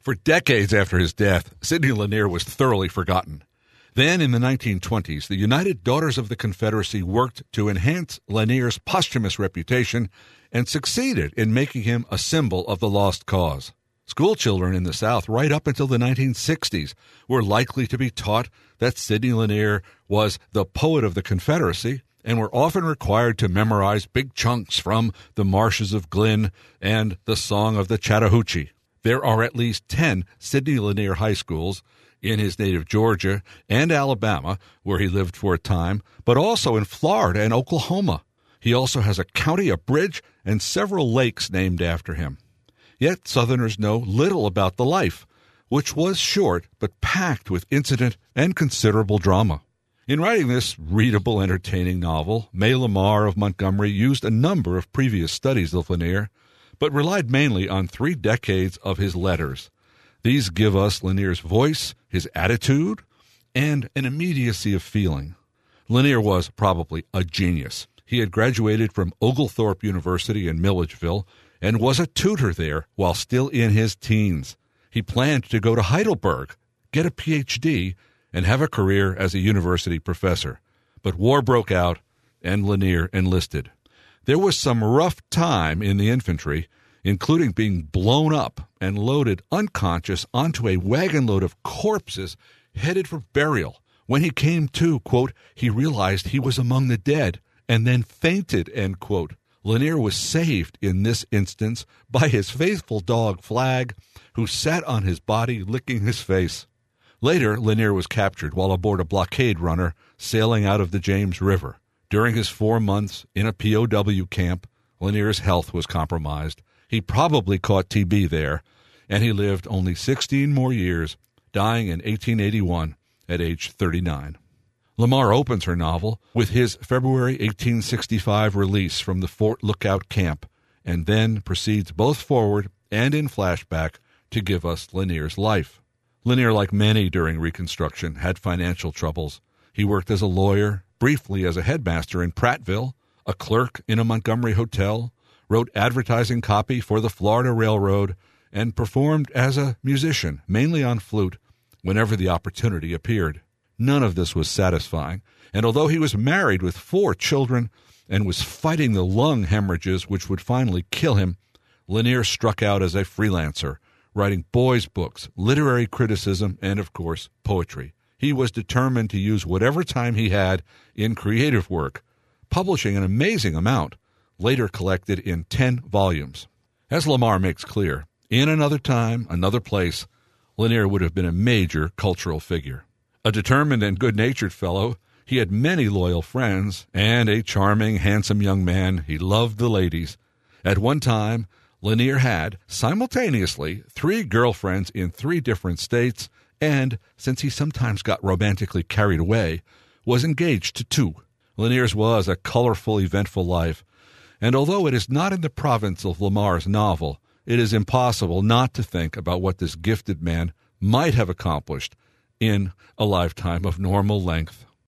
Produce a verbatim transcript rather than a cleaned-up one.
For decades after his death, Sidney Lanier was thoroughly forgotten. Then, in the nineteen twenties, the United Daughters of the Confederacy worked to enhance Lanier's posthumous reputation and succeeded in making him a symbol of the lost cause. Schoolchildren in the South, right up until the nineteen sixties, were likely to be taught that Sidney Lanier was the poet of the Confederacy and were often required to memorize big chunks from The Marshes of Glynn and the Song of the Chattahoochee. There are at least ten Sidney Lanier high schools in his native Georgia and Alabama, where he lived for a time, but also in Florida and Oklahoma. He also has a county, a bridge, and several lakes named after him. Yet Southerners know little about the life, which was short but packed with incident and considerable drama. In writing this readable, entertaining novel, May Lamar of Montgomery used a number of previous studies of Lanier, but relied mainly on three decades of his letters. These give us Lanier's voice, his attitude, and an immediacy of feeling. Lanier was probably a genius. He had graduated from Oglethorpe University in Milledgeville and was a tutor there while still in his teens. He planned to go to Heidelberg, get a P H D, and have a career as a university professor. But war broke out, and Lanier enlisted. There was some rough time in the infantry, including being blown up and loaded unconscious onto a wagon load of corpses headed for burial. When he came to, quote, he realized he was among the dead and then fainted, end quote. Lanier was saved in this instance by his faithful dog Flag, who sat on his body licking his face. Later, Lanier was captured while aboard a blockade runner sailing out of the James River. During his four months in a P O W camp, Lanier's health was compromised. He probably caught T B there, and he lived only sixteen more years, dying in eighteen eighty-one at age thirty-nine. Lamar opens her novel with his February eighteen sixty-five release from the Fort Lookout camp, and then proceeds both forward and in flashback to give us Lanier's life. Lanier, like many during Reconstruction, had financial troubles. He worked as a lawyer, briefly as a headmaster in Prattville, a clerk in a Montgomery hotel, wrote advertising copy for the Florida Railroad, and performed as a musician, mainly on flute, whenever the opportunity appeared. None of this was satisfying, and although he was married with four children and was fighting the lung hemorrhages which would finally kill him, Lanier struck out as a freelancer, writing boys' books, literary criticism, and, of course, poetry. He was determined to use whatever time he had in creative work, publishing an amazing amount, later collected in ten volumes. As Lamar makes clear, in another time, another place, Lanier would have been a major cultural figure. A determined and good-natured fellow, he had many loyal friends, and a charming, handsome young man. He loved the ladies. At one time, Lanier had, simultaneously, three girlfriends in three different states, and, since he sometimes got romantically carried away, was engaged to two. Lanier's was a colorful, eventful life, and although it is not in the province of Lamar's novel, it is impossible not to think about what this gifted man might have accomplished in a lifetime of normal length.